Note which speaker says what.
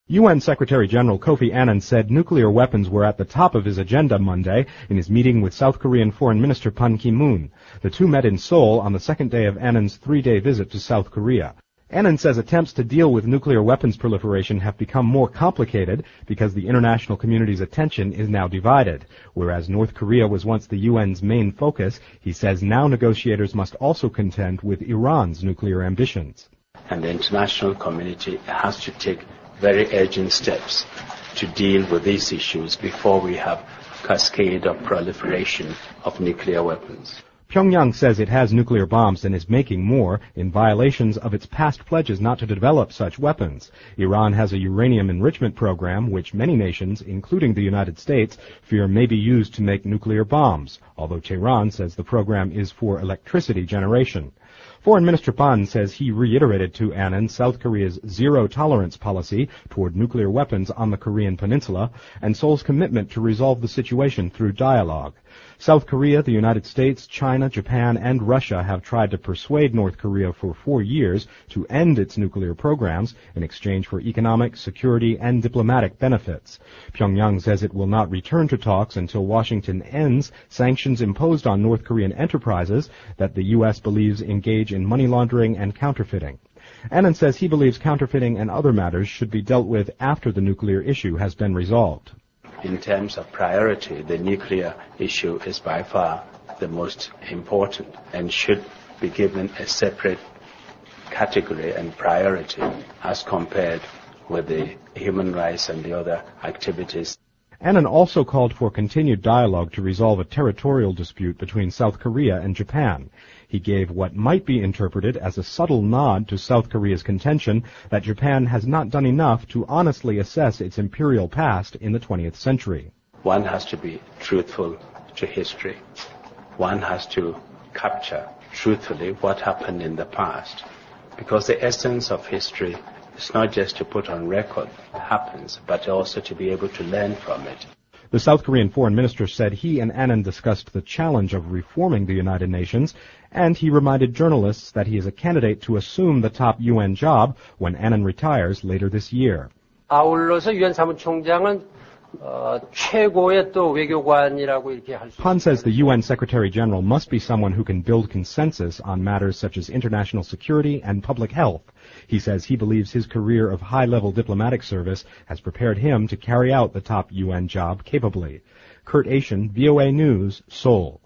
Speaker 1: UN Secretary General Kofi Annan said nuclear weapons were at the top of his agenda Monday in his meeting with South Korean Foreign Minister Pan Ki-moon. The two met in Seoul on the second day of Annan's three-day visit to South Korea. Annan says attempts to deal with nuclear weapons proliferation have become more complicated because the international community's attention is now divided. Whereas North Korea was once the UN's main focus, he says now negotiators must also contend with Iran's nuclear ambitions.
Speaker 2: And the international community has to take very urgent steps to deal with these issues before we have a cascade of proliferation of nuclear weapons.
Speaker 1: Pyongyang says it has nuclear bombs and is making more in violations of its past pledges not to develop such weapons. Iran has a uranium enrichment program which many nations, including the United States, fear may be used to make nuclear bombs, although Tehran says the program is for electricity generation. Foreign Minister Pan says he reiterated to Annan South Korea's zero-tolerance policy toward nuclear weapons on the Korean peninsula and Seoul's commitment to resolve the situation through dialogue. South Korea, the United States, China, Japan, and Russia have tried to persuade North Korea for 4 years to end its nuclear programs in exchange for economic, security, and diplomatic benefits. Pyongyang says it will not return to talks until Washington ends sanctions imposed on North Korean enterprises that the U.S. believes engage in money laundering and counterfeiting. Annan says he believes counterfeiting and other matters should be dealt with after the nuclear issue has been resolved.
Speaker 2: In terms of priority, the nuclear issue is by far the most important and should be given a separate category and priority as compared with the human rights and the other activities.
Speaker 1: Annan also called for continued dialogue to resolve a territorial dispute between South Korea and Japan. He gave what might be interpreted as a subtle nod to South Korea's contention that Japan has not done enough to honestly assess its imperial past in the 20th century.
Speaker 2: One has to be truthful to history. One has to capture truthfully what happened in the past, because the essence of history is not just to put on record what happens, but also to be able to learn from it.
Speaker 1: The South Korean foreign minister said he and Annan discussed the challenge of reforming the United Nations, and he reminded journalists that he is a candidate to assume the top UN job when Annan retires later this year.
Speaker 3: 아울러서 유엔 사무총장은 최고의 또 외교관이라고 이렇게 할 수.
Speaker 1: Han says the UN Secretary General must be someone who can build consensus on matters such as international security and public health. He says he believes his career of high-level diplomatic service has prepared him to carry out the top UN job capably. Kurt Asian, VOA News, Seoul.